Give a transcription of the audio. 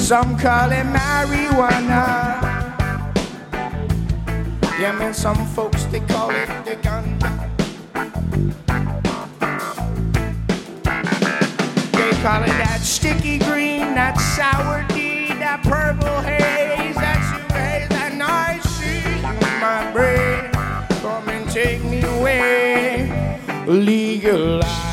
Some call it marijuana. Yeah, man, some folks, they call it the gun. They call it that sticky green, that sour D, that purple haze, that shoegaze, that nice shit in my brain. Come and take me away, legalize.